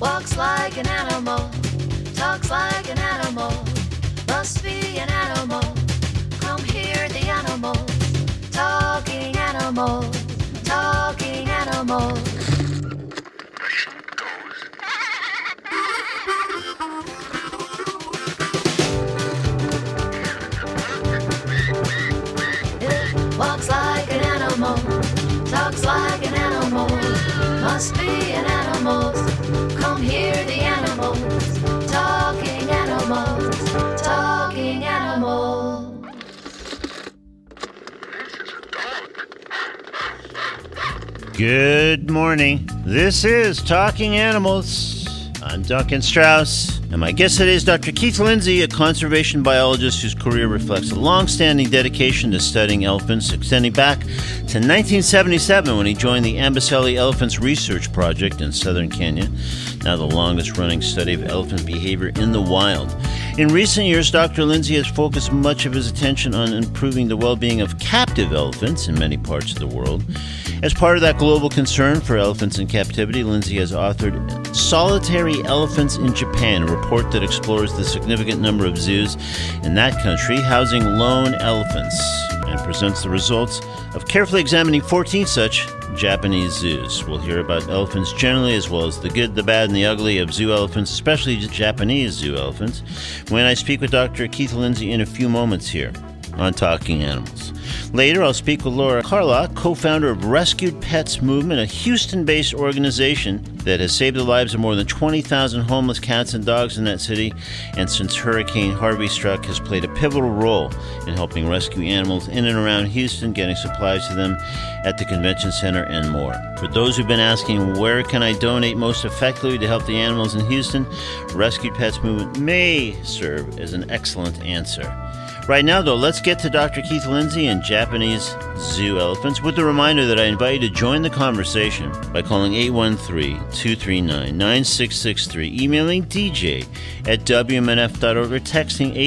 Walks like an animal, talks like an animal, must be an animal. Come hear the animals, talking animals, talking animals. It walks like an animal, talks like an animal, must be an animal. Come hear the animals, talking animals, talking animals. Good morning. This is Talking Animals. I'm Duncan Strauss, and my guest today is Dr. Keith Lindsay, a conservation biologist whose career reflects a long-standing dedication to studying elephants, extending back to 1977 when he joined the Amboseli Elephants Research Project in southern Kenya, now the longest-running study of elephant behavior in the wild. In recent years, Dr. Lindsay has focused much of his attention on improving the well-being of captive elephants in many parts of the world. As part of that global concern for elephants in captivity, Lindsay has authored Solitary Elephants in Japan, a report that explores the significant number of zoos in that country housing lone elephants, and presents the results of carefully examining 14 such Japanese zoos. We'll hear about elephants generally, as well as the good, the bad, and the ugly of zoo elephants, especially Japanese zoo elephants, when I speak with Dr. Keith Lindsay in a few moments here on Talking Animals. Later, I'll speak with Laura Carlock, co-founder of Rescued Pets Movement, a Houston-based organization that has saved the lives of more than 20,000 homeless cats and dogs in that city, and since Hurricane Harvey struck, has played a pivotal role in helping rescue animals in and around Houston, getting supplies to them at the convention center, and more. For those who've been asking, where can I donate most effectively to help the animals in Houston, Rescued Pets Movement may serve as an excellent answer. Right now, though, let's get to Dr. Keith Lindsay and Japanese zoo elephants with the reminder that I invite you to join the conversation by calling 813-239-9663, emailing DJ at WMNF.org, or texting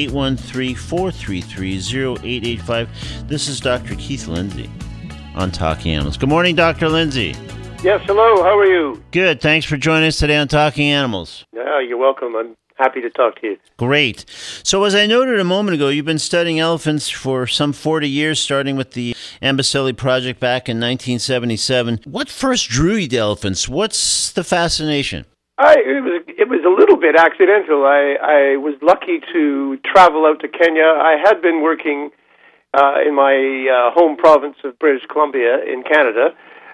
813-433-0885. This is Dr. Keith Lindsay on Talking Animals. Good morning, Dr. Lindsay. Yes, hello. How are you? Good. Thanks for joining us today on Talking Animals. Yeah, you're welcome. I'm happy to talk to you. Great. So as I noted a moment ago, you've been studying elephants for some 40 years, starting with the Amboseli Project back in 1977. What first drew you to elephants? What's the fascination? It was a little bit accidental. I was lucky to travel out to Kenya. I had been working in my home province of British Columbia in Canada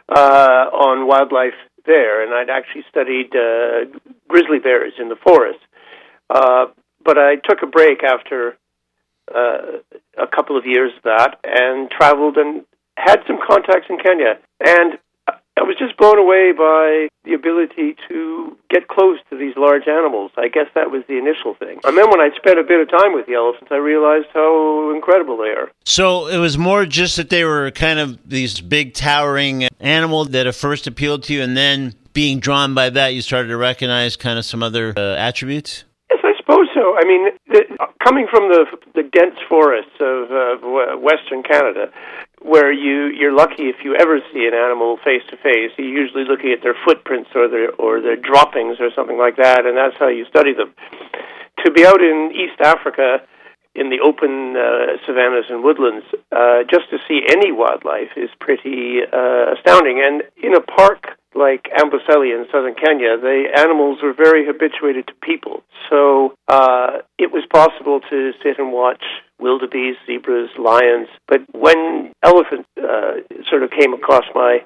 on wildlife there, and I'd actually studied grizzly bears in the forest. But I took a break after a couple of years of that and traveled and had some contacts in Kenya. And I was just blown away by the ability to get close to these large animals. I guess that was the initial thing. And then when I spent a bit of time with the elephants, I realized how incredible they are. So it was more just that they were kind of these big towering animals that at first appealed to you, and then being drawn by that, you started to recognize kind of some other attributes? Yes, I suppose so. I mean, coming from the dense forests of Western Canada, where you're lucky if you ever see an animal face to face, you're usually looking at their footprints or their droppings or something like that, and that's how you study them. To be out in East Africa in the open savannas and woodlands, just to see any wildlife is pretty astounding. And in a park like Amboseli in southern Kenya, the animals were very habituated to people. So it was possible to sit and watch wildebeest, zebras, lions. But when elephants sort of came across my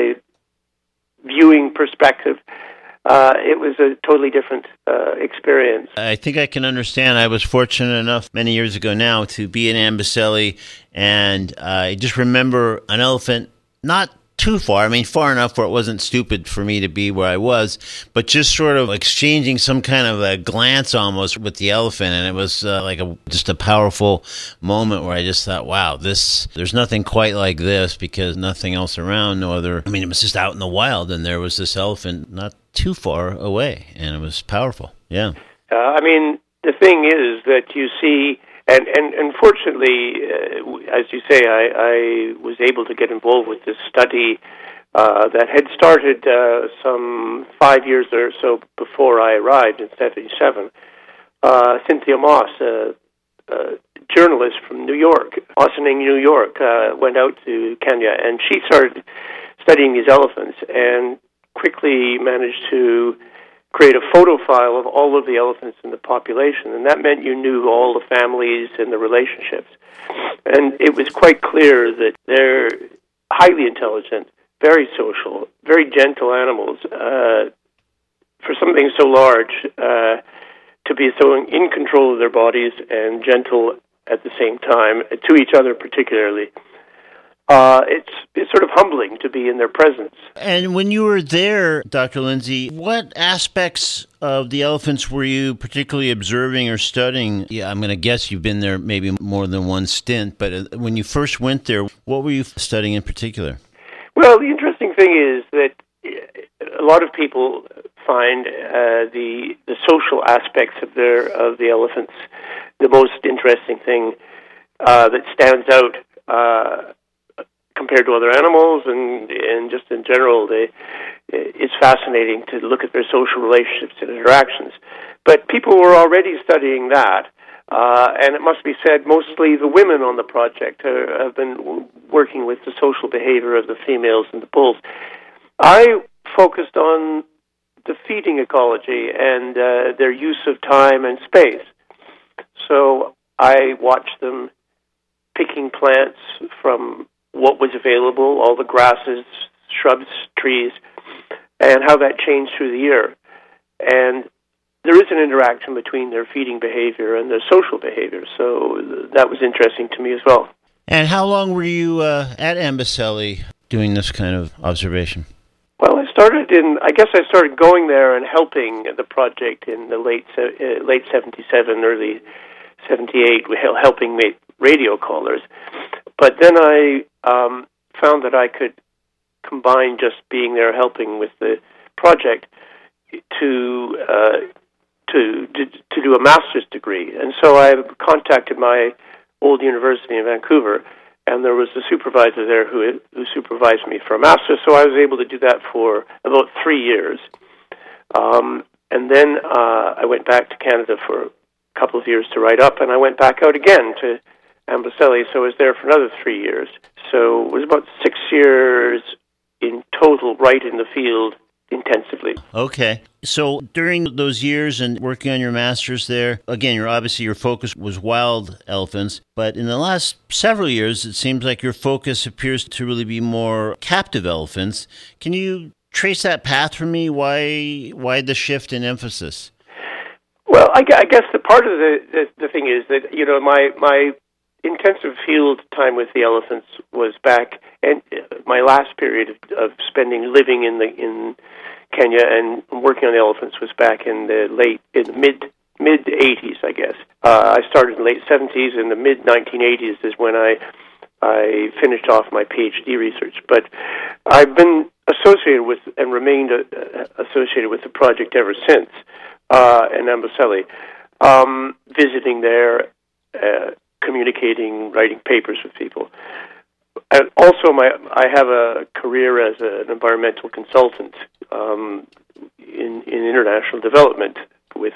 viewing perspective, it was a totally different experience. I think I can understand. I was fortunate enough many years ago now to be in Amboseli, and I just remember an elephant not too far. I mean, far enough where it wasn't stupid for me to be where I was, but just sort of exchanging some kind of a glance almost with the elephant. And it was just a powerful moment where I just thought, wow, there's nothing quite like this, because nothing else around, no other. I mean, it was just out in the wild, and there was this elephant not too far away, and it was powerful. Yeah. I mean, the thing is that you see, and fortunately, as you say, I was able to get involved with this study that had started some 5 years or so before I arrived in '77. Cynthia Moss, a journalist from New York, Ossining, New York, went out to Kenya, and she started studying these elephants and quickly managed to create a photo file of all of the elephants in the population, and that meant you knew all the families and the relationships. And it was quite clear that they're highly intelligent, very social, very gentle animals. For something so large, to be so in control of their bodies and gentle at the same time, to each other particularly, it's sort of humbling to be in their presence. And when you were there, Dr. Lindsay, what aspects of the elephants were you particularly observing or studying? Yeah, I'm going to guess you've been there maybe more than one stint, but when you first went there, what were you studying in particular? Well, the interesting thing is that a lot of people find the social aspects of the elephants the most interesting thing that stands out compared to other animals, and just in general, it's fascinating to look at their social relationships and interactions. But people were already studying that, and it must be said, mostly the women on the project have been working with the social behavior of the females and the bulls. I focused on the feeding ecology and their use of time and space. So I watched them picking plants from what was available, all the grasses, shrubs, trees, and how that changed through the year. And there is an interaction between their feeding behavior and their social behavior, so that was interesting to me as well. And how long were you at Amboseli doing this kind of observation? Well, I started going there and helping the project in the late 77, early 78, helping make radio callers. But then I found that I could combine just being there helping with the project to do a master's degree. And so I contacted my old university in Vancouver, and there was a supervisor there who supervised me for a master's, so I was able to do that for about 3 years. And then I went back to Canada for a couple of years to write up, and I went back out again to Amboseli, so I was there for another 3 years. So it was about 6 years in total, right in the field, intensively. Okay. So during those years and working on your master's there, again, your focus was wild elephants, but in the last several years, it seems like your focus appears to really be more captive elephants. Can you trace that path for me? Why the shift in emphasis? Well, I guess the part of the thing is that, my intensive field time with the elephants was back, and my last period of living in Kenya and working on the elephants was back in the mid 80s, I guess. I started in the late 70s, and the mid 1980s is when I finished off my PhD research. But I've been associated with and remained associated with the project ever since in Amboseli, visiting there, communicating, writing papers with people. And also, I have a career as an environmental consultant in international development with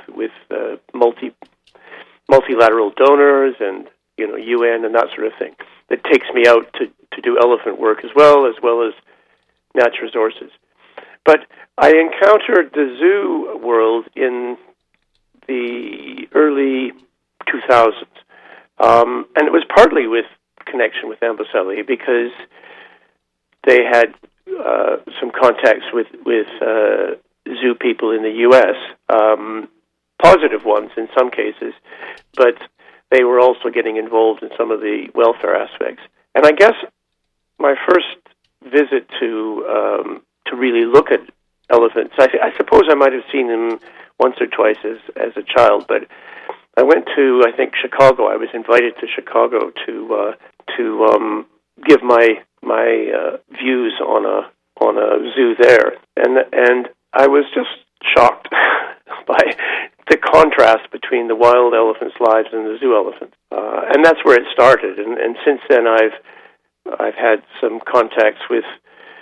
multilateral donors and UN and that sort of thing. That takes me out to do elephant work as well as natural resources. But I encountered the zoo world in the early 2000s, and it was partly with connection with Amboseli because they had some contacts with zoo people in the U.S., positive ones in some cases, but they were also getting involved in some of the welfare aspects. And I guess my first visit to really look at elephants, I suppose I might have seen them once or twice as a child, but I went to, I think, Chicago. I was invited to Chicago to give my views on a zoo there, and I was just shocked by the contrast between the wild elephants' lives and the zoo elephants, and that's where it started. And since then, I've had some contacts with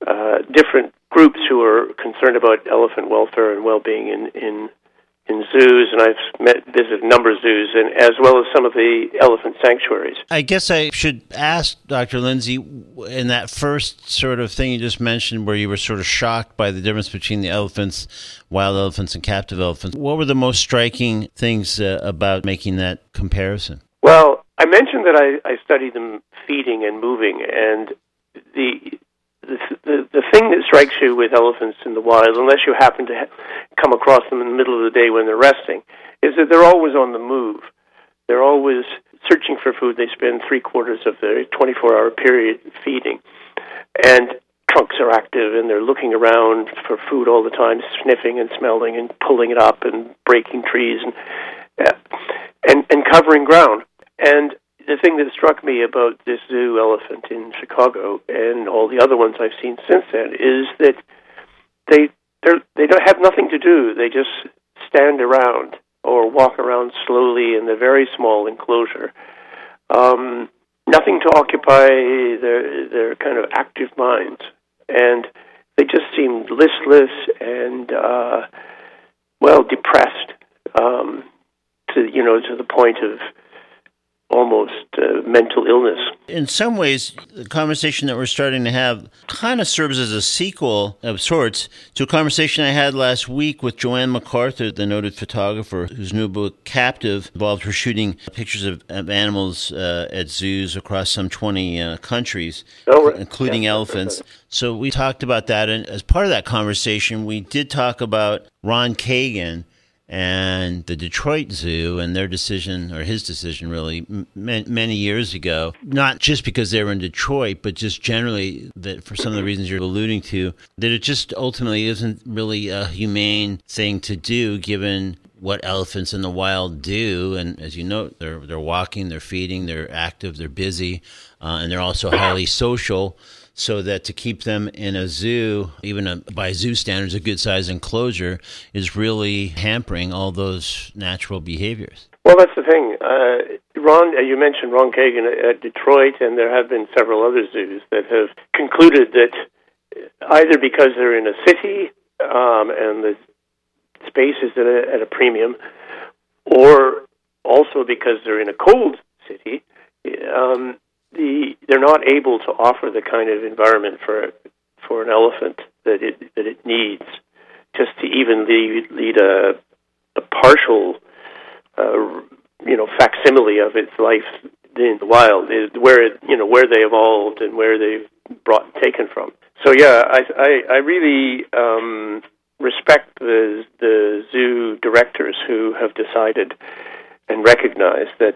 different groups who are concerned about elephant welfare and well-being in zoos, and I've visited a number of zoos, and as well as some of the elephant sanctuaries. I guess I should ask Dr. Lindsay, in that first sort of thing you just mentioned where you were sort of shocked by the difference between the elephants, wild elephants and captive elephants, what were the most striking things about making that comparison? Well, I mentioned that I studied them feeding and moving, and the thing that strikes you with elephants in the wild, unless you happen to come across them in the middle of the day when they're resting, is that they're always on the move. They're always searching for food. They spend 3/4 of their 24-hour period feeding. And trunks are active, and they're looking around for food all the time, sniffing and smelling and pulling it up and breaking trees and covering ground. And the thing that struck me about this zoo elephant in Chicago and all the other ones I've seen since then is that they don't have nothing to do. They just stand around or walk around slowly in the very small enclosure. Nothing to occupy their kind of active minds, and they just seemed listless and depressed to the point of almost mental illness. In some ways, the conversation that we're starting to have kind of serves as a sequel of sorts to a conversation I had last week with Joanne MacArthur, the noted photographer whose new book, Captive, involved her shooting pictures of animals at zoos across some 20 countries, including elephants. So we talked about that, and as part of that conversation, we did talk about Ron Kagan and the Detroit Zoo and their decision, or his decision really, many years ago, not just because they were in Detroit, but just generally that for some of the reasons you're alluding to, that it just ultimately isn't really a humane thing to do given what elephants in the wild do. And as you know, they're walking, they're feeding, they're active, they're busy, and they're also highly social. So that to keep them in a zoo, even by zoo standards, a good-sized enclosure, is really hampering all those natural behaviors. Well, that's the thing. You mentioned Ron Kagan at Detroit, and there have been several other zoos that have concluded that either because they're in a city and the space is at a premium, or also because they're in a cold city, they're not able to offer the kind of environment for an elephant that it needs just to even lead a partial facsimile of its life in the wild, where they evolved and where they've taken from. So yeah, I really respect the zoo directors who have decided and recognized that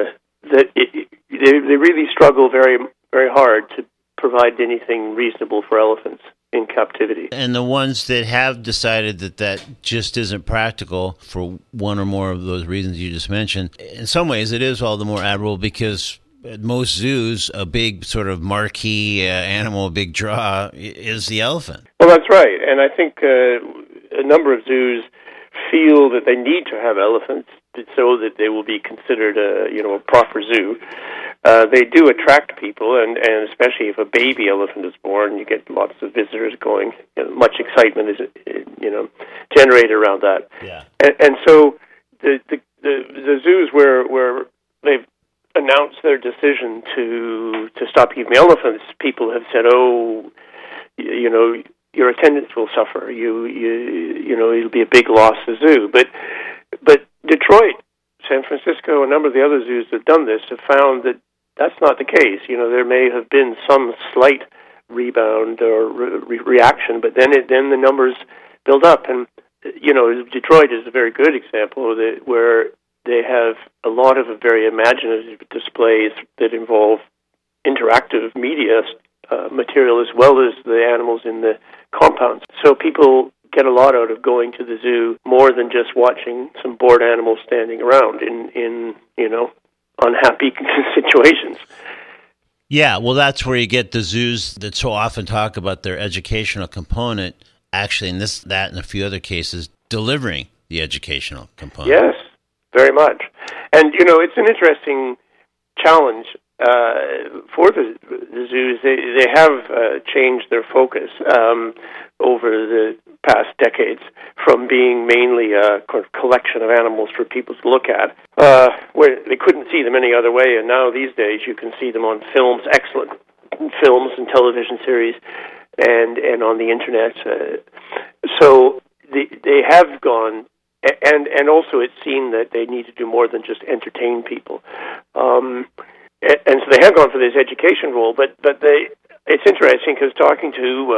they really struggle very, very hard to provide anything reasonable for elephants in captivity. And the ones that have decided that just isn't practical for one or more of those reasons you just mentioned, in some ways it is all the more admirable because at most zoos, a big sort of marquee animal, a big draw, is the elephant. Well, that's right. And I think a number of zoos feel that they need to have elephants so that they will be considered a proper zoo. They do attract people, and especially if a baby elephant is born, you get lots of visitors going. Much excitement is generated around that. Yeah. And so the zoos where they've announced their decision to stop keeping elephants, people have said, your attendance will suffer. It'll be a big loss to the zoo. But Detroit, San Francisco, a number of the other zoos that have done this have found that that's not the case. There may have been some slight rebound or reaction, but then the numbers build up. And Detroit is a very good example where they have a lot of very imaginative displays that involve interactive media material as well as the animals in the compounds. So people get a lot out of going to the zoo more than just watching some bored animals standing around in unhappy situations. Yeah, well, that's where you get the zoos that so often talk about their educational component, actually in that and a few other cases, delivering the educational component. Yes, very much. And, it's an interesting challenge for the zoos, they have changed their focus over the past decades from being mainly a collection of animals for people to look at, where they couldn't see them any other way, and now these days you can see them on films, excellent films and television series, and on the internet. So they have gone, and also it's seen that they need to do more than just entertain people. And so they have gone for this education role, but it's interesting because talking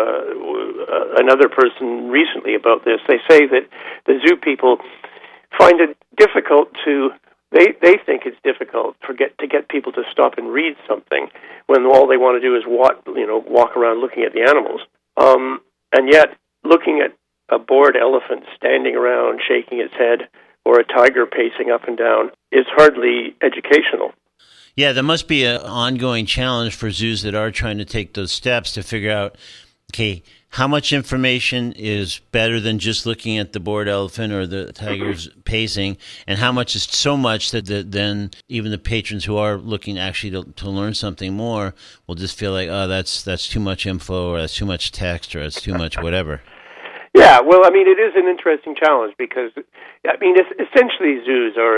to another person recently about this, they say that the zoo people find it difficult to. They think it's difficult to get people to stop and read something when all they want to do is walk around looking at the animals. And yet, looking at a bored elephant standing around shaking its head or a tiger pacing up and down is hardly educational. Yeah, there must be an ongoing challenge for zoos that are trying to take those steps to figure out, okay, how much information is better than just looking at the bored elephant or the tiger's pacing, and how much is so much that then even the patrons who are looking actually to learn something more will just feel like, oh, that's too much info, or that's too much text, or that's too much whatever. Yeah, well, I mean, it is an interesting challenge because, I mean, essentially zoos are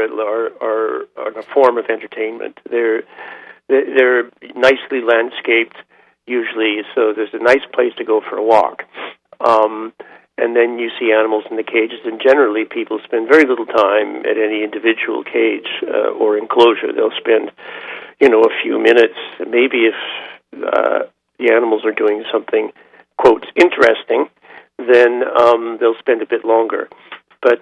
a form of entertainment. They're nicely landscaped, usually, so there's a nice place to go for a walk. And then you see animals in the cages, and generally people spend very little time at any individual cage or enclosure. They'll spend, a few minutes, maybe if the animals are doing something, quote, interesting, then they'll spend a bit longer. But,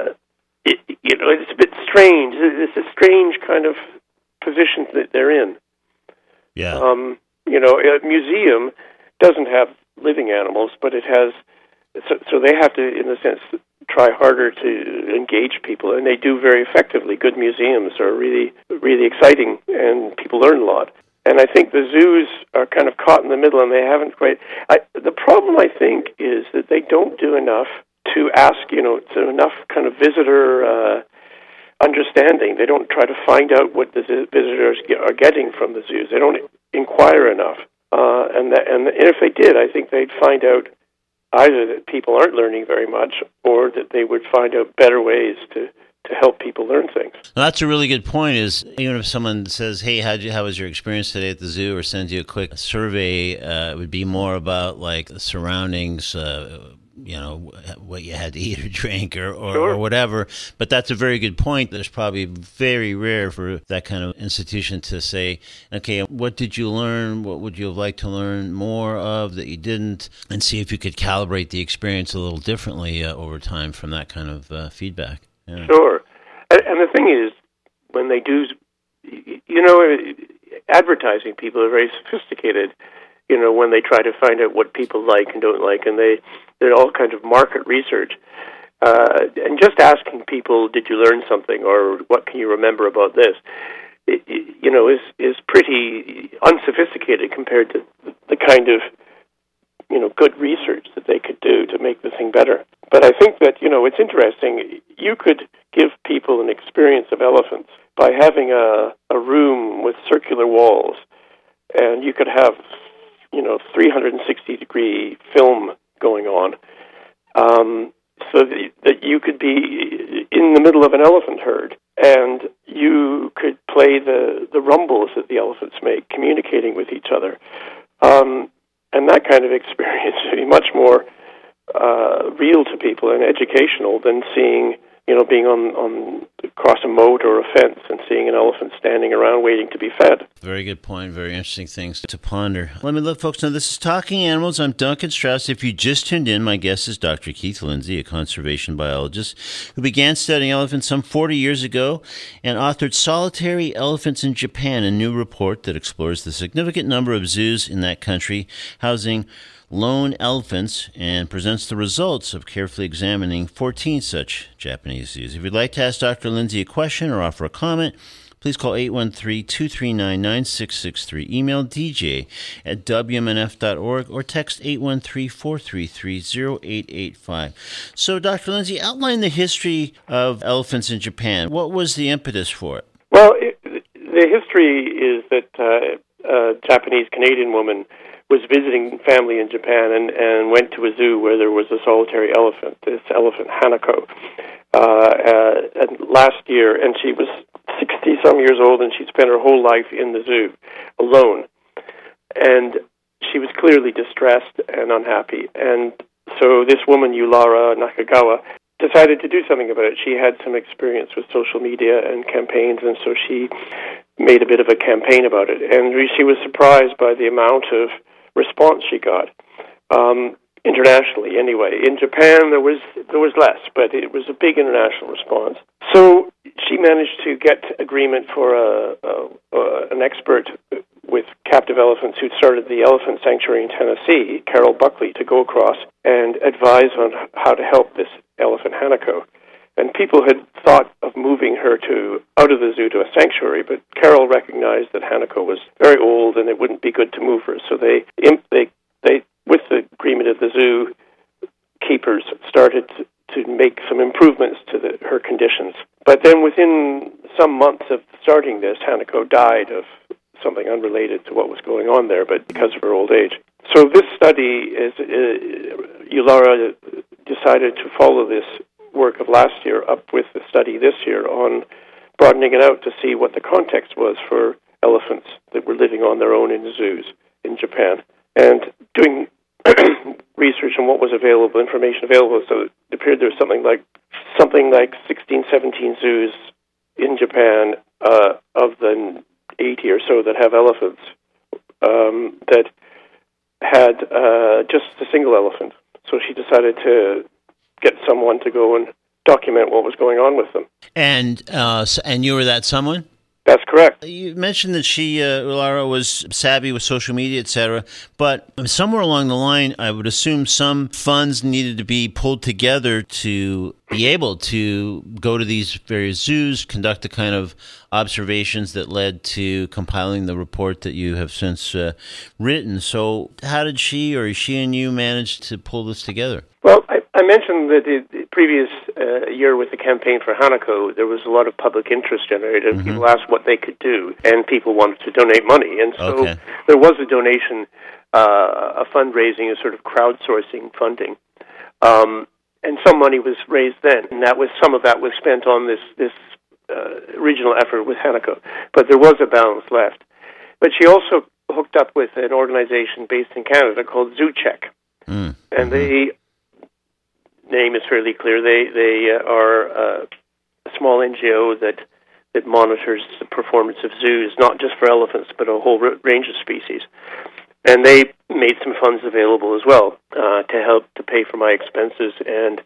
it's a bit strange. It's a strange kind of position that they're in. Yeah. A museum doesn't have living animals, but it has, so they have to, in a sense, try harder to engage people, and they do very effectively. Good museums are really, really exciting, and people learn a lot. And I think the zoos are kind of caught in the middle, and they haven't quite. The problem, I think, is that they don't do enough to ask, to enough kind of visitor understanding. They don't try to find out what the visitors are getting from the zoos. They don't inquire enough. And if they did, I think they'd find out either that people aren't learning very much, or that they would find out better ways to help people learn things. Well, that's a really good point, is even if someone says, hey, how was your experience today at the zoo, or sends you a quick survey, it would be more about like the surroundings, what you had to eat or drink or Sure. or whatever. But that's a very good point. It's probably very rare for that kind of institution to say, okay, what did you learn? What would you have liked to learn more of that you didn't? And see if you could calibrate the experience a little differently over time from that kind of feedback. Yeah. Sure. And the thing is, when they do, advertising people are very sophisticated, when they try to find out what people like and don't like, and they're all kinds of market research. And just asking people, did you learn something, or what can you remember about this, is pretty unsophisticated compared to the kind of, good research that they could do to make the thing better. But I think that, it's interesting. You could give people an experience of elephants by having a room with circular walls, and you could have, 360-degree film going on, so that you could be in the middle of an elephant herd, and you could play the rumbles that the elephants make, communicating with each other. And that kind of experience would be much more real to people and educational than seeing, being on across a moat or a fence and seeing an elephant standing around waiting to be fed. Very good point. Very interesting things to ponder. Let me let folks know this is Talking Animals. I'm Duncan Strauss. If you just tuned in, my guest is Dr. Keith Lindsay, a conservation biologist who began studying elephants some 40 years ago and authored Solitary Elephants in Japan, a new report that explores the significant number of zoos in that country housing lone elephants, and presents the results of carefully examining 14 such Japanese zoos. If you'd like to ask Dr. Lindsay a question or offer a comment, please call 813-239-9663, email dj@wmnf.org, or text 813-433-0885. So, Dr. Lindsay, outline the history of elephants in Japan. What was the impetus for it? Well, the history is that Japanese-Canadian woman was visiting family in Japan and went to a zoo where there was a solitary elephant, this elephant Hanako. And last year, and she was 60-some years old, and she'd spent her whole life in the zoo alone. And she was clearly distressed and unhappy. And so this woman, Yulara Nakagawa, decided to do something about it. She had some experience with social media and campaigns, and so she made a bit of a campaign about it. And she was surprised by the amount of response she got, internationally anyway. In Japan, there was less, but it was a big international response. So she managed to get agreement for an expert with captive elephants who'd started the elephant sanctuary in Tennessee, Carol Buckley, to go across and advise on how to help this elephant Hanako. And people had thought of moving her out of the zoo to a sanctuary, but Carol recognized that Hanako was very old and it wouldn't be good to move her. So they with the agreement of the zoo keepers, started to make some improvements to her conditions. But then within some months of starting this, Hanako died of something unrelated to what was going on there, but because of her old age. So this study Yulara decided to follow this work of last year up with the study this year on broadening it out to see what the context was for elephants that were living on their own in zoos in Japan, and doing research on what was available, information available. So it appeared there was something like 16, 17 zoos in Japan of the 80 or so that have elephants that had just a single elephant. So she decided to get someone to go and document what was going on with them. And you were that someone? That's correct. You mentioned that she, Lara, was savvy with social media, etc. But somewhere along the line, I would assume some funds needed to be pulled together to be able to go to these various zoos, conduct the kind of observations that led to compiling the report that you have since written. So how did she and you manage to pull this together? Well, I mentioned that the previous year with the campaign for Hanako, there was a lot of public interest generated, and people asked what they could do, and people wanted to donate money. And so there was a donation, a fundraising, a sort of crowdsourcing funding. And some money was raised then, and some of that was spent on this regional effort with Hanako. But there was a balance left. But she also hooked up with an organization based in Canada called ZooCheck. And the name is fairly clear. They are a small NGO that monitors the performance of zoos, not just for elephants, but a whole range of species. And they made some funds available as well to help to pay for my expenses and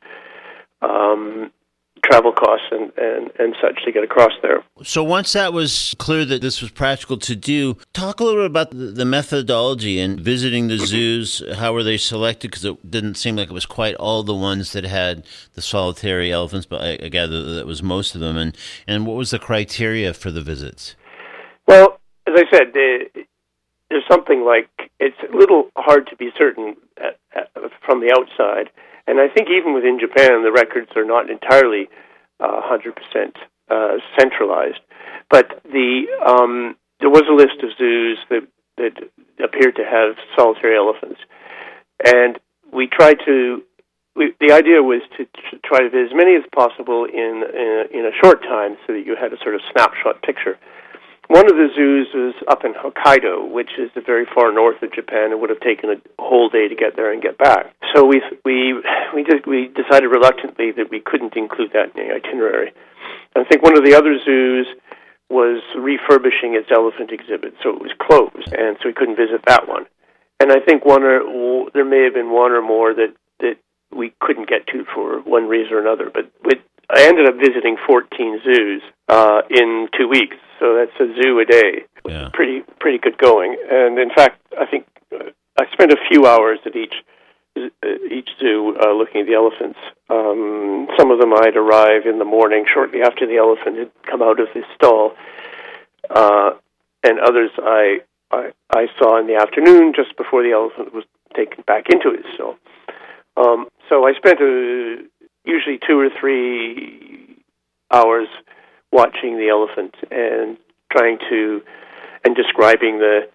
travel costs and such to get across there. So once that was clear that this was practical to do, talk a little bit about the methodology and visiting the zoos. How were they selected? Because it didn't seem like it was quite all the ones that had the solitary elephants, but I gather that was most of them. And what was the criteria for the visits? Well, as I said, there's something like, it's a little hard to be certain from the outside. And I think even within Japan, the records are not entirely 100% centralized. But there was a list of zoos that appeared to have solitary elephants. And we tried to, the idea was to try to visit as many as possible in a short time so that you had a sort of snapshot picture. One of the zoos was up in Hokkaido, which is the very far north of Japan. It would have taken a whole day to get there and get back. So we decided reluctantly that we couldn't include that in the itinerary. And I think one of the other zoos was refurbishing its elephant exhibit, so it was closed, and so we couldn't visit that one. And I think there may have been one or more that we couldn't get to for one reason or another. But I ended up visiting 14 zoos in 2 weeks. So that's a zoo a day. Yeah. Pretty good going. And in fact, I think I spent a few hours at each zoo looking at the elephants. Some of them I'd arrive in the morning shortly after the elephant had come out of his stall, and others I saw in the afternoon just before the elephant was taken back into his stall. So I spent usually 2 or 3 hours watching the elephant and describing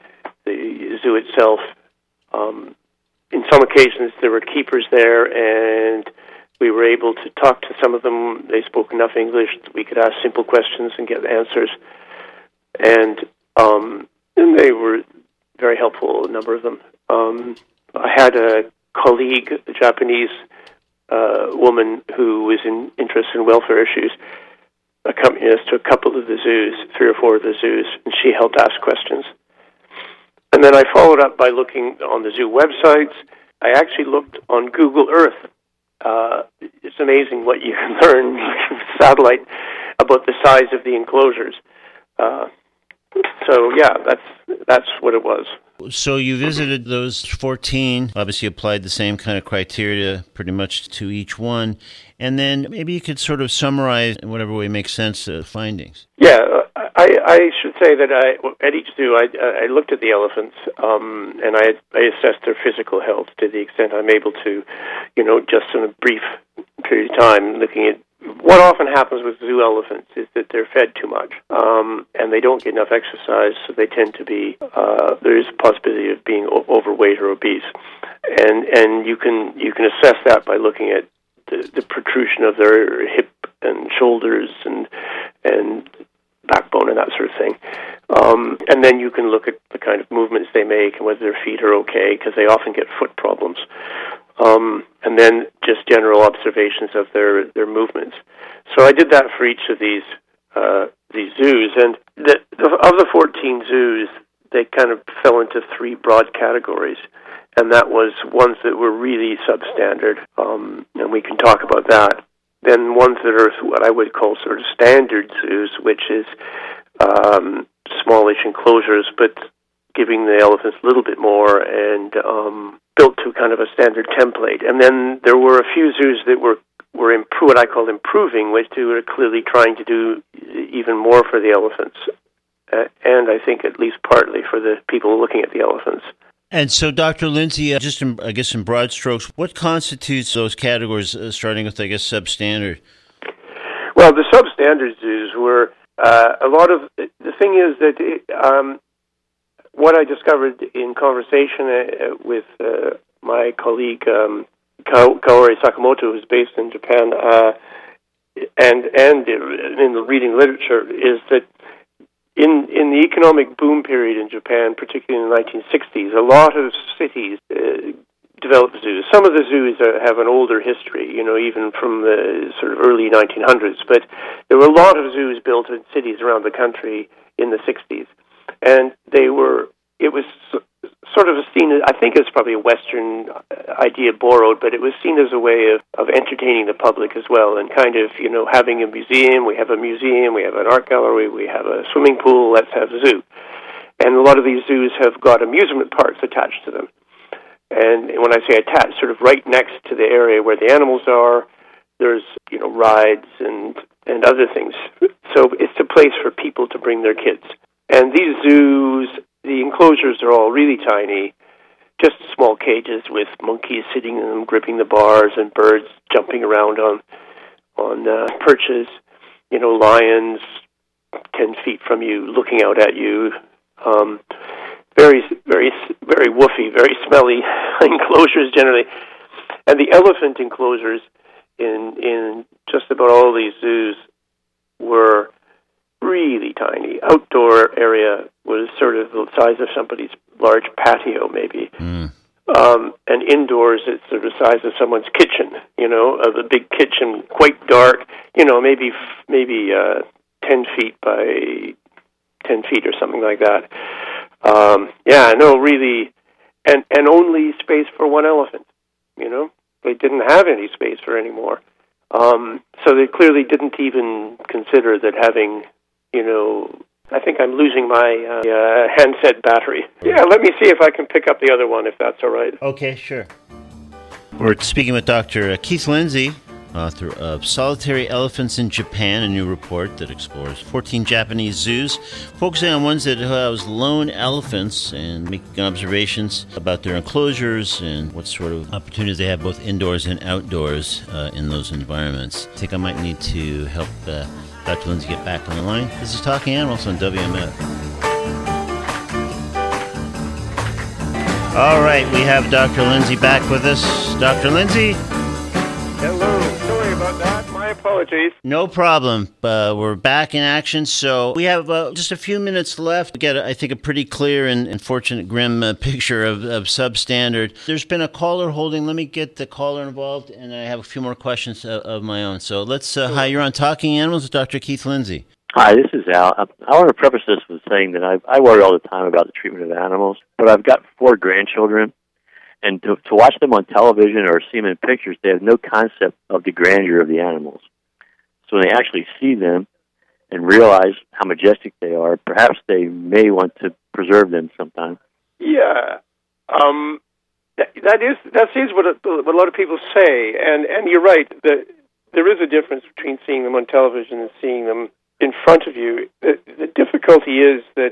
the zoo itself. In some occasions, there were keepers there, and we were able to talk to some of them. They spoke enough English that we could ask simple questions and get answers. And they were very helpful, a number of them. I had a colleague, a Japanese woman who was interested in welfare issues, accompanied us to a couple of the zoos, 3 or 4 of the zoos, and she helped ask questions. And then I followed up by looking on the zoo websites. I actually looked on Google Earth. It's amazing what you can learn from satellite about the size of the enclosures. So yeah, that's what it was. So you visited those 14, obviously applied the same kind of criteria pretty much to each one, and then maybe you could sort of summarize in whatever way makes sense the findings. Yeah, I should say that at each zoo I looked at the elephants and I assessed their physical health to the extent I'm able to, just in a brief period of time, looking at what often happens with zoo elephants is that they're fed too much, and they don't get enough exercise, so they tend to be, there is a possibility of being overweight or obese. And you can assess that by looking at the protrusion of their hip and shoulders and backbone and that sort of thing. And then you can look at the kind of movements they make and whether their feet are okay, because they often get foot problems. And then just general observations of their movements. So I did that for each of these zoos, and of the 14 zoos, they kind of fell into 3 broad categories, and that was ones that were really substandard, and we can talk about that. Then ones that are what I would call sort of standard zoos, which is smallish enclosures, but giving the elephants a little bit more and built to kind of a standard template. And then there were a few zoos that were what I call improving, which they were clearly trying to do even more for the elephants, and I think at least partly for the people looking at the elephants. And so, Dr. Lindsay, just in broad strokes, what constitutes those categories, starting with, I guess, substandard? Well, the substandard zoos were a lot of... The thing is that what I discovered in conversation with my colleague Kaori Sakamoto, who's based in Japan, and in the reading literature, is that in the economic boom period in Japan, particularly in the 1960s, a lot of cities developed zoos. Some of the zoos have an older history, even from the sort of early 1900s, but there were a lot of zoos built in cities around the country in the 60s. And it was sort of seen, I think it's probably a Western idea borrowed, but it was seen as a way of entertaining the public as well, and kind of, having a museum, we have an art gallery, we have a swimming pool, let's have a zoo. And a lot of these zoos have got amusement parks attached to them. And when I say attached, sort of right next to the area where the animals are, there's, rides and other things. So it's a place for people to bring their kids. And these zoos, the enclosures are all really tiny, just small cages with monkeys sitting in them, gripping the bars, and birds jumping around on perches. Lions 10 feet from you, looking out at you. Very, very, very woofy, very smelly enclosures generally. And the elephant enclosures in just about all these zoos were really tiny. Outdoor area was sort of the size of somebody's large patio, maybe. And indoors, it's sort of the size of someone's kitchen, of a big kitchen, quite dark, maybe 10 feet by 10 feet or something like that. Really, and only space for one elephant, They didn't have any space for any more. So they clearly didn't even consider that having, I think I'm losing my handset battery. Yeah, let me see if I can pick up the other one, if that's all right. Okay, sure. We're speaking with Dr. Keith Lindsay, author of Solitary Elephants in Japan, a new report that explores 14 Japanese zoos, focusing on ones that house lone elephants and making observations about their enclosures and what sort of opportunities they have both indoors and outdoors in those environments. I think I might need to help Dr. Lindsay get back on the line. This is Talking Animals on WMF. All right, we have Dr. Lindsay back with us. Dr. Lindsay? Hello. Sorry about that. My apologies. No problem. We're back in action. So we have just a few minutes left to get, I think, a pretty clear and unfortunate grim picture of substandard. There's been a caller holding. Let me get the caller involved, and I have a few more questions of my own. So let's, hi, you're on Talking Animals with Dr. Keith Lindsay. Hi, this is Al. I want to preface this with saying that I worry all the time about the treatment of animals, but I've got 4 grandchildren, and to watch them on television or see them in pictures, they have no concept of the grandeur of the animals. So when they actually see them and realize how majestic they are, perhaps they may want to preserve them sometime. Yeah. That seems what a lot of people say, and you're right. There is a difference between seeing them on television and seeing them in front of you. The difficulty is that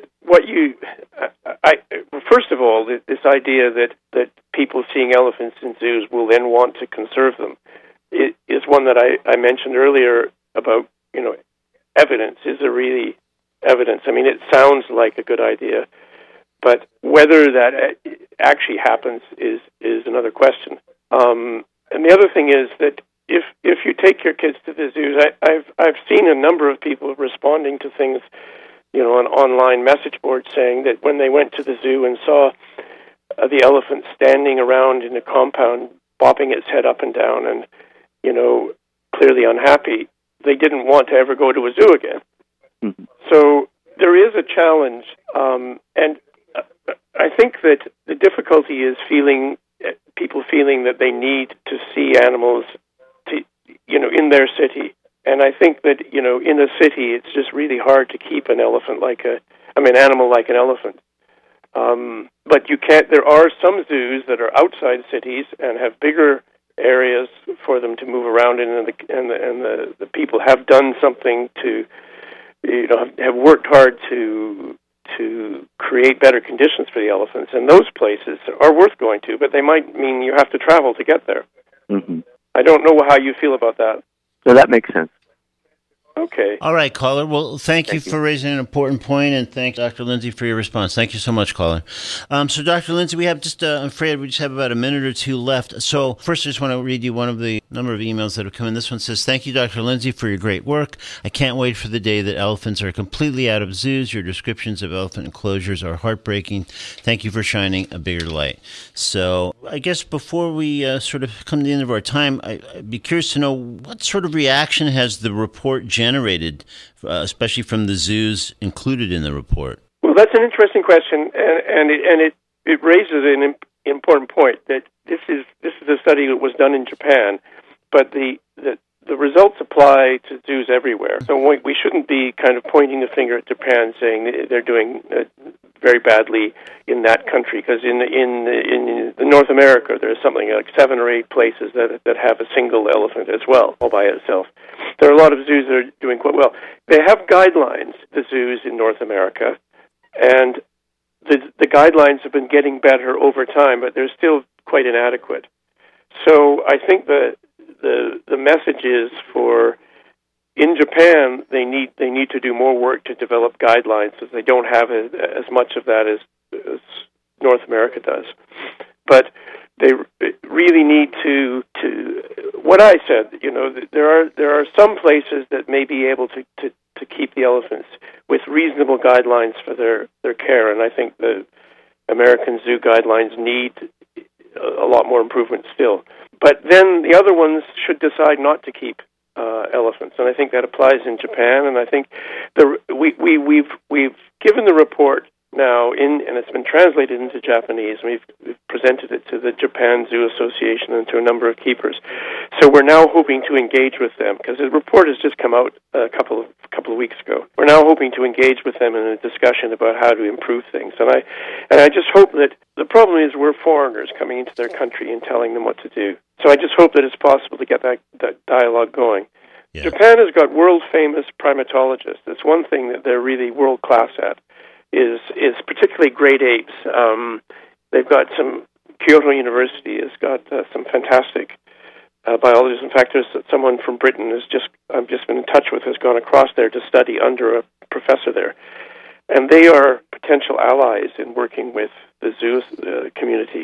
first of all, this idea that people seeing elephants in zoos will then want to conserve them is one that I mentioned earlier about, evidence. Is there really evidence? I mean, it sounds like a good idea, but whether that actually happens is another question. And the other thing is that if you take your kids to the zoos, I've seen a number of people responding to things, on online message boards saying that when they went to the zoo and saw the elephant standing around in a compound, bopping its head up and down, and clearly unhappy, they didn't want to ever go to a zoo again. Mm-hmm. So there is a challenge, and I think that the difficulty is people feeling that they need to see animals in their city. And I think that, in a city, it's just really hard to keep an animal like an elephant. But you can't, there are some zoos that are outside cities and have bigger areas for them to move around in, and the people have done something to, have worked hard to create better conditions for the elephants. And those places are worth going to, but they might mean you have to travel to get there. Mm-hmm. I don't know how you feel about that. So that makes sense. Okay. All right, caller. Well, thank you for raising an important point, and thank Dr. Lindsay for your response. Thank you so much, caller. So, Dr. Lindsay, we have I'm afraid we just have about a minute or two left. So, first, I just want to read you one of the number of emails that have come in. This one says, "Thank you, Dr. Lindsay, for your great work. I can't wait for the day that elephants are completely out of zoos. Your descriptions of elephant enclosures are heartbreaking. Thank you for shining a bigger light." So, I guess before we sort of come to the end of our time, I'd be curious to know what sort of reaction has the report generated, especially from the zoos included in the report? Well, that's an interesting question, and it raises an important point that this is a study that was done in Japan, but the results apply to zoos everywhere. So we shouldn't be kind of pointing the finger at Japan saying they're doing very badly in that country, because in North America there's something like 7 or 8 places that have a single elephant as well, all by itself. There are a lot of zoos that are doing quite well. They have guidelines, the zoos in North America, and the guidelines have been getting better over time, but they're still quite inadequate. So I think the message is in Japan, they need to do more work to develop guidelines, as they don't have as much of that as North America does. But they really need to what I said. There are some places that may be able to keep the elephants with reasonable guidelines for their care, and I think the American zoo guidelines need a lot more improvement still. But then the other ones should decide not to keep elephants, and I think that applies in Japan. And I think we've given the report now and it's been translated into Japanese. We've presented it to the Japan Zoo Association and to a number of keepers. So we're now hoping to engage with them, because the report has just come out a couple of weeks ago. We're now hoping to engage with them in a discussion about how to improve things. And I just hope that the problem is we're foreigners coming into their country and telling them what to do. So I just hope that it's possible to get that dialogue going. Yeah. Japan has got world-famous primatologists. That's one thing that they're really world-class at, is particularly great apes. They've got Kyoto University has got some fantastic biologists. In fact, there's someone from Britain I've just been in touch with, has gone across there to study under a professor there. And they are potential allies in working with the zoo community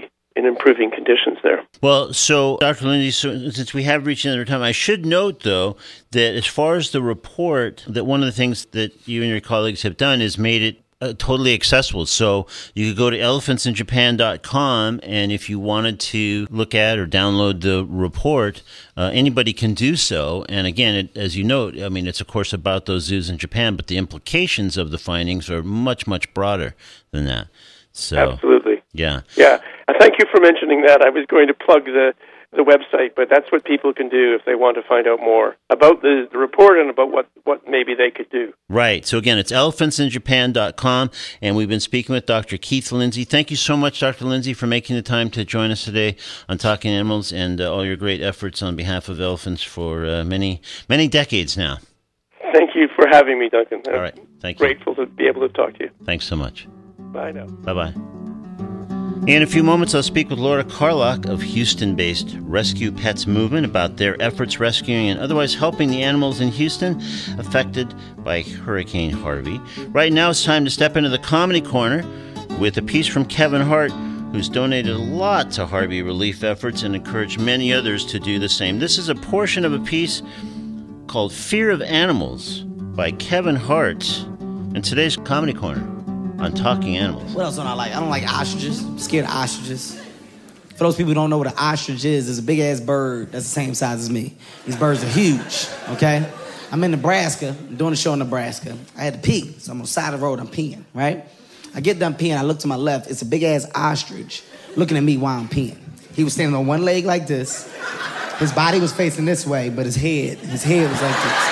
improving conditions there. Well, so, Dr. Lindsay, since we have reached the end of our time, I should note, though, that as far as the report, that one of the things that you and your colleagues have done is made it totally accessible. So you could go to elephantsinjapan.com, and if you wanted to look at or download the report, anybody can do so. And again, as you note, I mean, it's of course about those zoos in Japan, but the implications of the findings are much, much broader than that. So, absolutely. Yeah. Yeah. Thank you for mentioning that. I was going to plug the website, but that's what people can do if they want to find out more about the report and about what maybe they could do. Right. So again, it's elephantsinjapan.com, and we've been speaking with Dr. Keith Lindsay. Thank you so much, Dr. Lindsay, for making the time to join us today on Talking Animals, and all your great efforts on behalf of elephants for many, many decades now. Thank you for having me, Duncan. All right. Thank you. Grateful to be able to talk to you. Thanks so much. Bye now. Bye-bye. In a few moments, I'll speak with Laura Carlock of Houston-based Rescue Pets Movement about their efforts rescuing and otherwise helping the animals in Houston affected by Hurricane Harvey. Right now, it's time to step into the Comedy Corner with a piece from Kevin Hart, who's donated a lot to Harvey relief efforts and encouraged many others to do the same. This is a portion of a piece called Fear of Animals by Kevin Hart in today's Comedy Corner on Talking Animals. What else don't I like? I don't like ostriches. I'm scared of ostriches. For those people who don't know what an ostrich is, it's a big-ass bird that's the same size as me. These birds are huge, okay? I'm in Nebraska. I'm doing a show in Nebraska. I had to pee, so I'm on the side of the road. I'm peeing, right? I get done peeing. I look to my left. It's a big-ass ostrich looking at me while I'm peeing. He was standing on one leg like this. His body was facing this way, but his head was like this.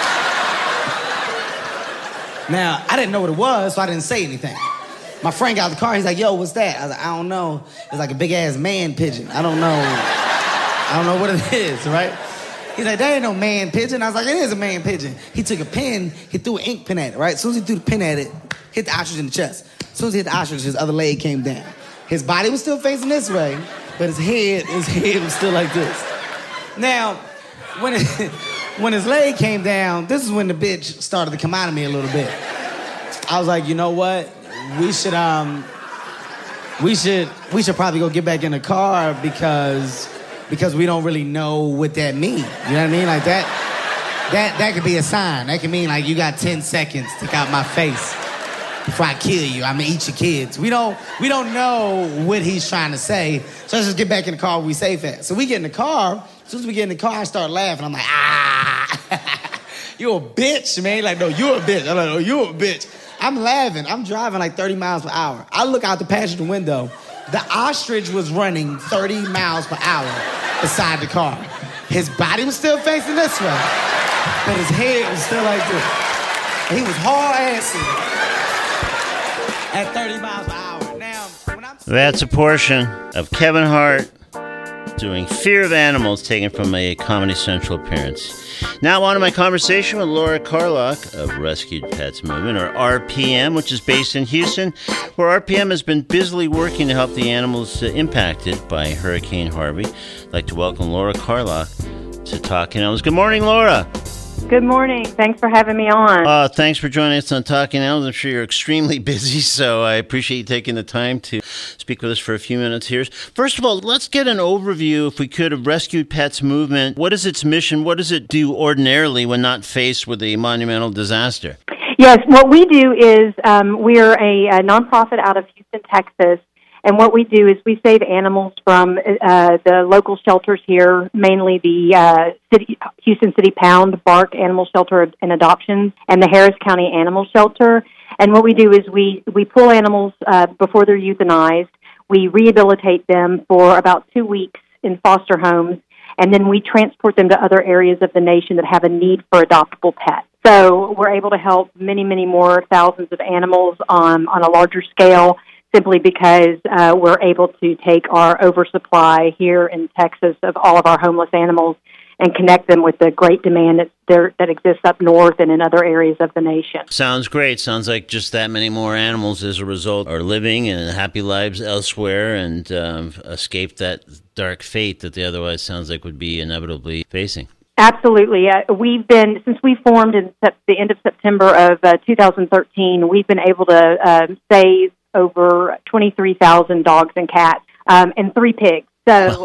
Now, I didn't know what it was, so I didn't say anything. My friend got out the car. He's like, yo, what's that? I was like, I don't know. It's like a big-ass man pigeon. I don't know what it is, right? He's like, that ain't no man pigeon. I was like, it is a man pigeon. He took a pen. He threw an ink pen at it, right? As soon as he threw the pen at it, hit the ostrich in the chest. As soon as he hit the ostrich, his other leg came down. His body was still facing this way, but his head was still like this. Now, when his leg came down, this is when the bitch started to come out of me a little bit. I was like, you know what? We should probably go get back in the car because we don't really know what that means. You know what I mean? Like that could be a sign. That could mean like you got 10 seconds to take out my face before I kill you. I'm gonna eat your kids. We don't know what he's trying to say. So let's just get back in the car where we safe at. So we get in the car. As soon as we get in the car, I start laughing. I'm like, you a bitch, man. Like, no, you a bitch. I'm like, no, you a bitch. I'm laughing. I'm driving like 30 miles per hour. I look out the passenger window. The ostrich was running 30 miles per hour beside the car. His body was still facing this way, but his head was still like this. And he was hard-assing at 30 miles per hour. Now, when That's a portion of Kevin Hart doing Fear of Animals, taken from a Comedy Central appearance. Now on to my conversation with Laura Carlock of Rescued Pets Movement, or RPM, which is based in Houston, where RPM has been busily working to help the animals impacted by Hurricane Harvey. I'd like to welcome Laura Carlock to Talking Animals. Good morning, Laura. Good morning. Thanks for having me on. Thanks for joining us on Talking Animals. I'm sure you're extremely busy, so I appreciate you taking the time to speak with us for a few minutes here. First of all, let's get an overview, if we could, of Rescued Pets Movement. What is its mission? What does it do ordinarily when not faced with a monumental disaster? Yes, what we do is we're a nonprofit out of Houston, Texas. And what we do is we save animals from the local shelters here, mainly the Houston City Pound, Bark Animal Shelter and Adoptions, and the Harris County Animal Shelter. And what we do is we pull animals before they're euthanized. We rehabilitate them for about 2 weeks in foster homes, and then we transport them to other areas of the nation that have a need for adoptable pets. So we're able to help many, many more thousands of animals on a larger scale, simply because we're able to take our oversupply here in Texas of all of our homeless animals and connect them with the great demand that exists up north and in other areas of the nation. Sounds great. Sounds like just that many more animals as a result are living in happy lives elsewhere and escaped that dark fate that they otherwise sounds like would be inevitably facing. Absolutely. Since we formed in the end of September of 2013, we've been able to save over 23,000 dogs and cats and 3 pigs. So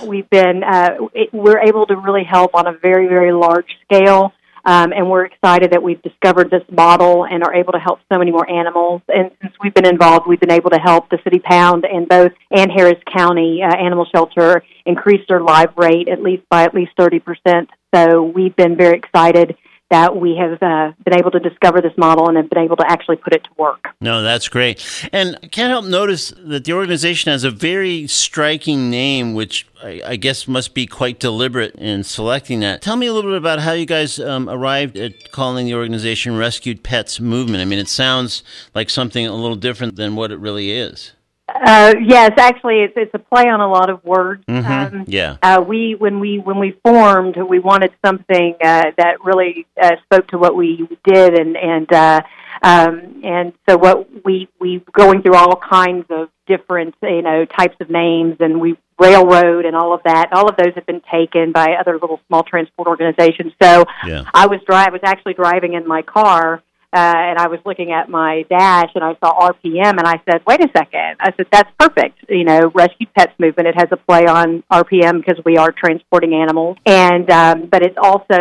we're able to really help on a very, very large scale. And we're excited that we've discovered this model and are able to help so many more animals. And since we've been involved, we've been able to help the City Pound and both and Harris County Animal Shelter increase their live rate by at least 30%. So we've been very excited that we have been able to discover this model and have been able to actually put it to work. No, that's great. And I can't help notice that the organization has a very striking name, which I guess must be quite deliberate in selecting that. Tell me a little bit about how you guys arrived at calling the organization Rescued Pets Movement. I mean, it sounds like something a little different than what it really is. Yes, actually, it's a play on a lot of words. Mm-hmm. When we formed, we wanted something that really spoke to what we did, and so what we going through all kinds of different types of names, and we railroad and all of that. All of those have been taken by other little small transport organizations. So I was actually driving in my car. And I was looking at my dash, and I saw RPM, and I said, wait a second. I said, that's perfect. Rescued Pets Movement, it has a play on RPM because we are transporting animals. And but it's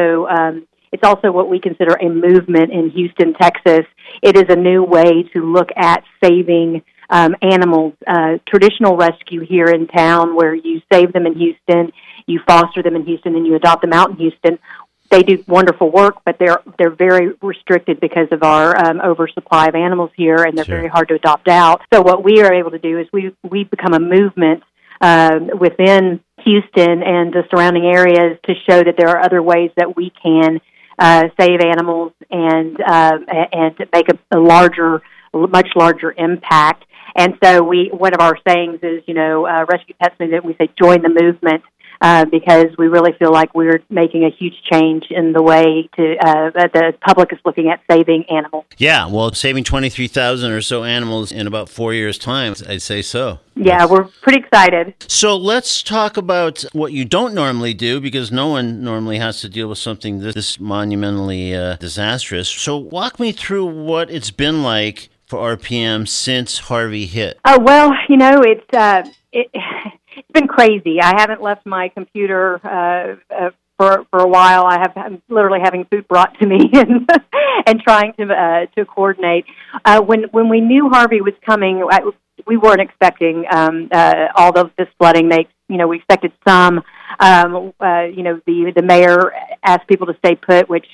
also what we consider a movement in Houston, Texas. It is a new way to look at saving animals. Traditional rescue here in town, where you save them in Houston, you foster them in Houston, and you adopt them out in Houston. They do wonderful work, but they're very restricted because of our oversupply of animals here, and they're very hard to adopt out. So what we are able to do is we become a movement within Houston and the surrounding areas to show that there are other ways that we can save animals and make a much larger impact. And so one of our sayings is, Rescue Pets Movement, we say join the movement. Because we really feel like we're making a huge change in the way the public is looking at saving animals. Yeah, well, saving 23,000 or so animals in about 4 years' time, I'd say so. Yeah, we're pretty excited. So let's talk about what you don't normally do, because no one normally has to deal with something this monumentally disastrous. So walk me through what it's been like for RPM since Harvey hit. Oh, well, it's been crazy. I haven't left my computer for a while. I'm literally having food brought to me and trying to coordinate. When we knew Harvey was coming, we weren't expecting all of this flooding. We expected some. The mayor asked people to stay put, which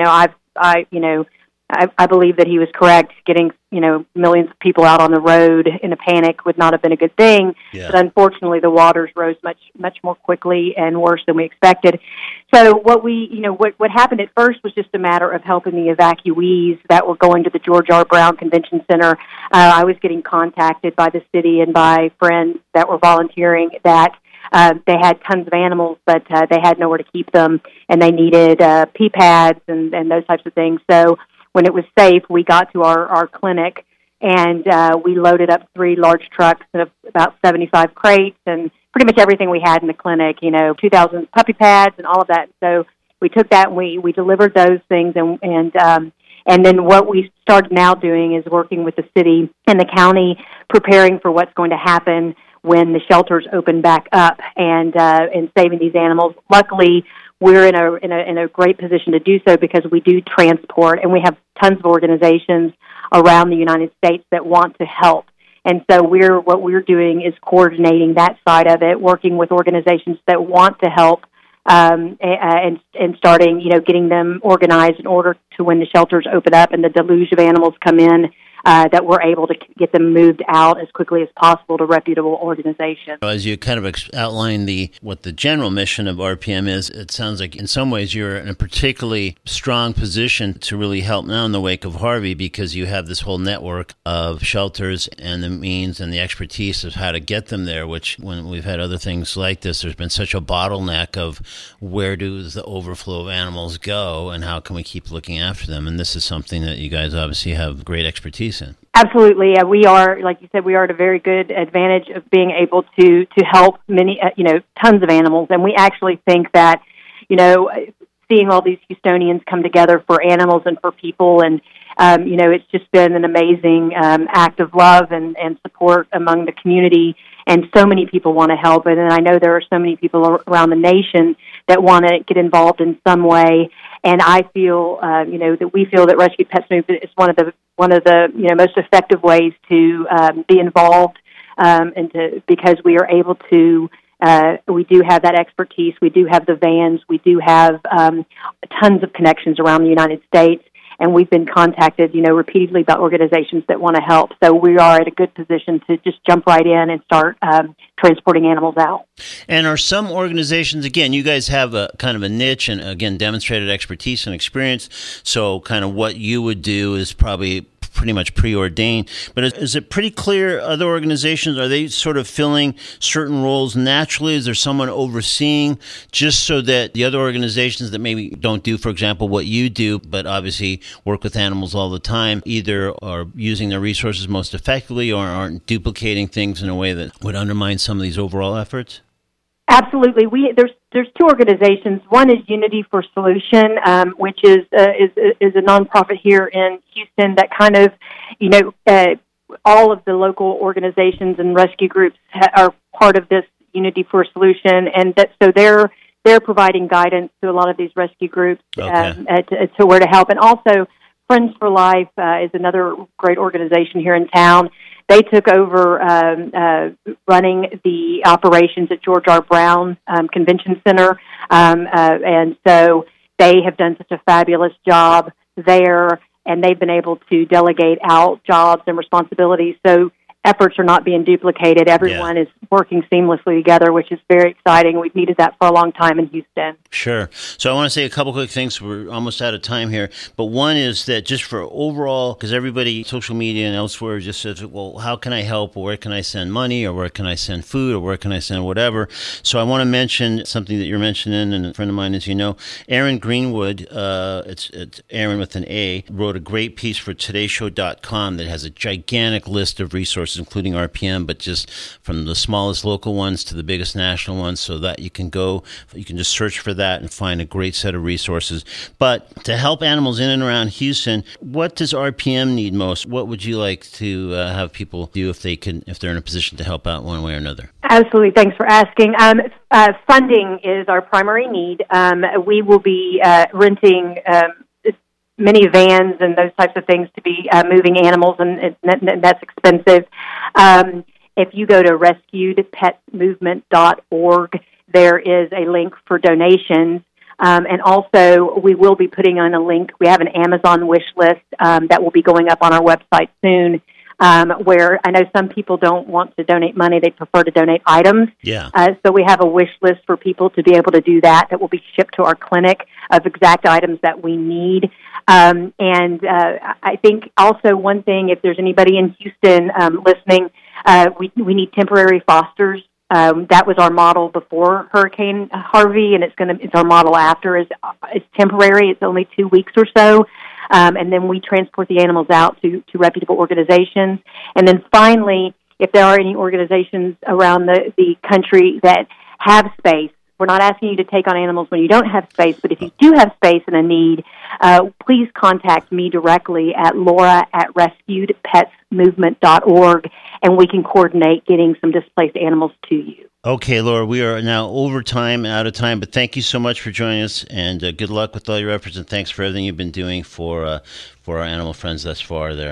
I believe that he was correct. Getting millions of people out on the road in a panic would not have been a good thing. Yeah. But unfortunately, the waters rose much more quickly and worse than we expected. So what happened at first was just a matter of helping the evacuees that were going to the George R. Brown Convention Center. I was getting contacted by the city and by friends that were volunteering that they had tons of animals, but they had nowhere to keep them, and they needed pee pads and those types of things. So when it was safe, we got to our clinic, and we loaded up 3 large trucks of about 75 crates and pretty much everything we had in the clinic, 2,000 puppy pads and all of that. So we took that and we delivered those things, and then what we started now doing is working with the city and the county, preparing for what's going to happen when the shelters open back up and saving these animals. Luckily, we're in a great position to do so because we do transport, and we have tons of organizations around the United States that want to help. And so what we're doing is coordinating that side of it, working with organizations that want to help, and starting, getting them organized in order to, when the shelters open up and the deluge of animals come in, that we're able to get them moved out as quickly as possible to reputable organizations. As you kind of outline what the general mission of RPM is, it sounds like in some ways you're in a particularly strong position to really help now in the wake of Harvey, because you have this whole network of shelters and the means and the expertise of how to get them there, which when we've had other things like this, there's been such a bottleneck of where does the overflow of animals go and how can we keep looking after them. And this is something that you guys obviously have great expertise in. Absolutely. We are, like you said, we are at a very good advantage of being able to help many, tons of animals. And we actually think that, seeing all these Houstonians come together for animals and for people, and, it's just been an amazing act of love and support among the community. and so many people want to help. And I know there are so many people around the nation that want to get involved in some way. And I feel, that we feel that Rescued Pets Movement is one of the most effective ways to be involved, because we are able to. We do have that expertise. We do have the vans. We do have tons of connections around the United States. And we've been contacted, repeatedly by organizations that want to help. So we are at a good position to just jump right in and start transporting animals out. And are some organizations, again, you guys have a kind of a niche and, again, demonstrated expertise and experience. So kind of what you would do is probably pretty much preordained. But is it pretty clear other organizations, are they sort of filling certain roles naturally? Is there someone overseeing just so that the other organizations that maybe don't do, for example, what you do, but obviously work with animals all the time, either are using their resources most effectively or aren't duplicating things in a way that would undermine some of these overall efforts? Absolutely. There's two organizations. One is Unity for Solution, which is a nonprofit here in Houston that kind of, all of the local organizations and rescue groups are part of this Unity for Solution, and so they're providing guidance to a lot of these rescue groups to where to help. And also, Friends for Life is another great organization here in town. They took over running the operations at George R. Brown Convention Center, and so they have done such a fabulous job there, and they've been able to delegate out jobs and responsibilities. So efforts are not being duplicated. Everyone is working seamlessly together, which is very exciting. We've needed that for a long time in Houston. Sure. So I want to say a couple quick things. We're almost out of time here. But one is that just for overall, because everybody, social media and elsewhere, just says, well, how can I help? Or where can I send money? Or where can I send food? Or where can I send whatever? So I want to mention something that you're mentioning, and a friend of mine, as you know, Aaron Greenwood, it's Aaron with an A, wrote a great piece for TodayShow.com that has a gigantic list of resources, including RPM, but just from the smallest local ones to the biggest national ones, so that you can just search for that and find a great set of resources. But to help animals in and around Houston, what does RPM need most? What would you like to have people do if they're in a position to help out one way or another? Absolutely. Thanks for asking. Funding is our primary need. We will be renting many vans and those types of things to be moving animals, and that's expensive. If you go to rescuedpetsmovement.org, there is a link for donations. And also, we will be putting on a link. We have an Amazon wish list that will be going up on our website soon, where I know some people don't want to donate money. They prefer to donate items. Yeah. So we have a wish list for people to be able to do that will be shipped to our clinic of exact items that we need. And I think also one thing, if there's anybody in Houston listening, we need temporary fosters. That was our model before Hurricane Harvey, and it's our model after. It's temporary. It's only 2 weeks or so, and then we transport the animals out to reputable organizations. And then finally, if there are any organizations around the country that have space, we're not asking you to take on animals when you don't have space, but if you do have space and a need, please contact me directly at laura@rescuedpetsmovement.org, and we can coordinate getting some displaced animals to you. Okay, Laura, we are now out of time, but thank you so much for joining us, and good luck with all your efforts, and thanks for everything you've been doing for our animal friends thus far there.